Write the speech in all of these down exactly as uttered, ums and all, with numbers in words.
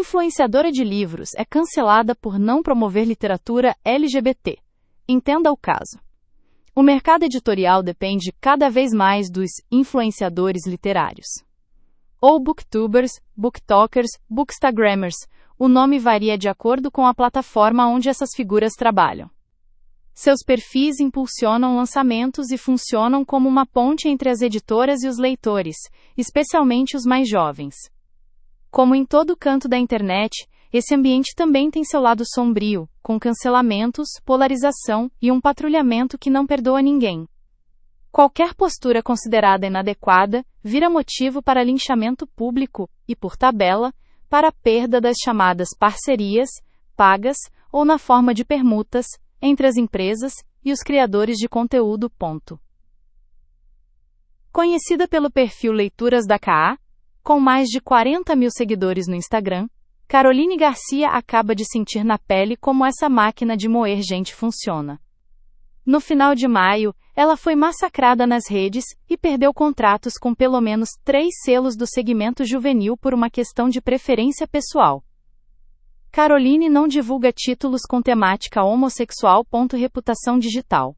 Influenciadora de livros é cancelada por não promover literatura L G B T. Entenda o caso. O mercado editorial depende cada vez mais dos influenciadores literários. Ou booktubers, booktokers, bookstagrammers. O nome varia de acordo com a plataforma onde essas figuras trabalham. Seus perfis impulsionam lançamentos e funcionam como uma ponte entre as editoras e os leitores, especialmente os mais jovens. Como em todo canto da internet, esse ambiente também tem seu lado sombrio, com cancelamentos, polarização e um patrulhamento que não perdoa ninguém. Qualquer postura considerada inadequada vira motivo para linchamento público e, por tabela, para a perda das chamadas parcerias, pagas ou na forma de permutas, entre as empresas e os criadores de conteúdo. Ponto. Conhecida pelo perfil Leituras da K A, com mais de quarenta mil seguidores no Instagram, Caroline Garcia acaba de sentir na pele como essa máquina de moer gente funciona. No final de maio, ela foi massacrada nas redes e perdeu contratos com pelo menos três selos do segmento juvenil por uma questão de preferência pessoal. Caroline não divulga títulos com temática homossexual. Reputação digital.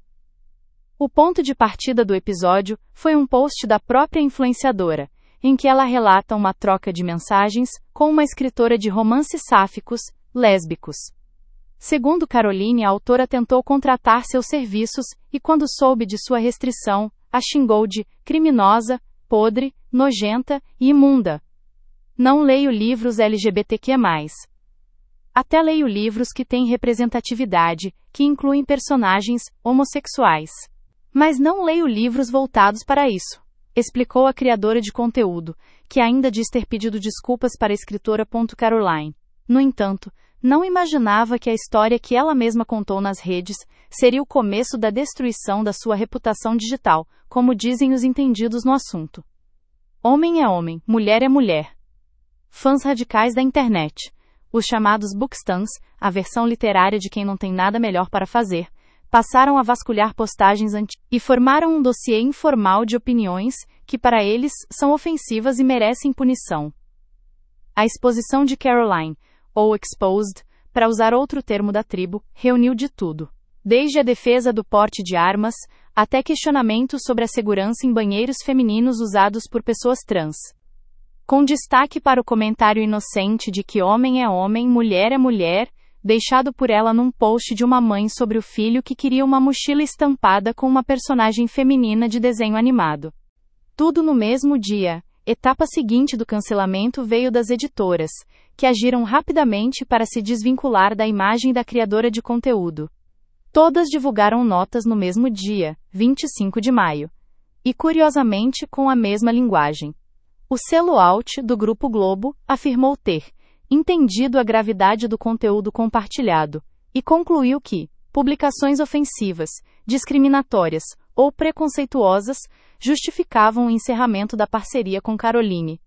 O ponto de partida do episódio foi um post da própria influenciadora, em que ela relata uma troca de mensagens com uma escritora de romances sáficos, lésbicos. Segundo Caroline, a autora tentou contratar seus serviços e, quando soube de sua restrição, a xingou de criminosa, podre, nojenta e imunda. Não leio livros L G B T Q mais. Até leio livros que têm representatividade, que incluem personagens homossexuais. Mas não leio livros voltados para isso, explicou a criadora de conteúdo, que ainda diz ter pedido desculpas para a escritora. Caroline, no entanto, não imaginava que a história que ela mesma contou nas redes seria o começo da destruição da sua reputação digital, como dizem os entendidos no assunto. Homem é homem, mulher é mulher. Fãs radicais da internet, os chamados bookstans, a versão literária de quem não tem nada melhor para fazer, passaram a vasculhar postagens antigas e formaram um dossiê informal de opiniões que, para eles, são ofensivas e merecem punição. A exposição de Caroline, ou Exposed, para usar outro termo da tribo, reuniu de tudo, desde a defesa do porte de armas, até questionamentos sobre a segurança em banheiros femininos usados por pessoas trans. Com destaque para o comentário inocente de que homem é homem, mulher é mulher, deixado por ela num post de uma mãe sobre o filho que queria uma mochila estampada com uma personagem feminina de desenho animado. Tudo no mesmo dia. Etapa seguinte do cancelamento veio das editoras, que agiram rapidamente para se desvincular da imagem da criadora de conteúdo. Todas divulgaram notas no mesmo dia, vinte e cinco de maio. E, curiosamente, com a mesma linguagem. O selo Out, do Grupo Globo, afirmou ter entendido a gravidade do conteúdo compartilhado e concluiu que publicações ofensivas, discriminatórias ou preconceituosas justificavam o encerramento da parceria com Caroline.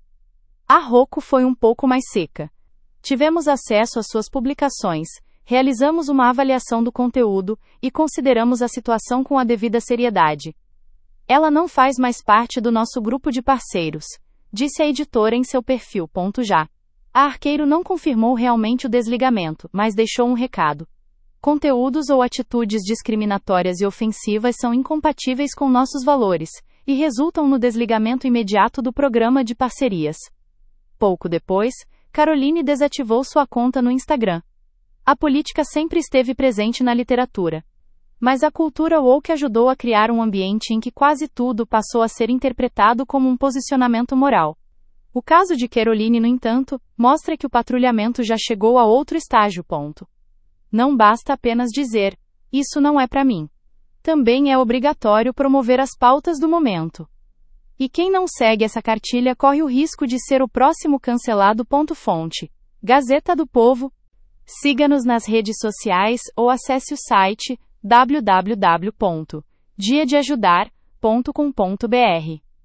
A Roku foi um pouco mais seca. Tivemos acesso às suas publicações, realizamos uma avaliação do conteúdo e consideramos a situação com a devida seriedade. Ela não faz mais parte do nosso grupo de parceiros, disse a editora em seu perfil. Já. A Arqueiro não confirmou realmente o desligamento, mas deixou um recado. Conteúdos ou atitudes discriminatórias e ofensivas são incompatíveis com nossos valores e resultam no desligamento imediato do programa de parcerias. Pouco depois, Caroline desativou sua conta no Instagram. A política sempre esteve presente na literatura. Mas a cultura woke ajudou a criar um ambiente em que quase tudo passou a ser interpretado como um posicionamento moral. O caso de Caroline, no entanto, mostra que o patrulhamento já chegou a outro estágio. Ponto. Não basta apenas dizer, isso não é para mim. Também é obrigatório promover as pautas do momento. E quem não segue essa cartilha corre o risco de ser o próximo cancelado. Fonte: Gazeta do Povo. Siga-nos nas redes sociais ou acesse o site w w w ponto dia de ajudar ponto com ponto b r.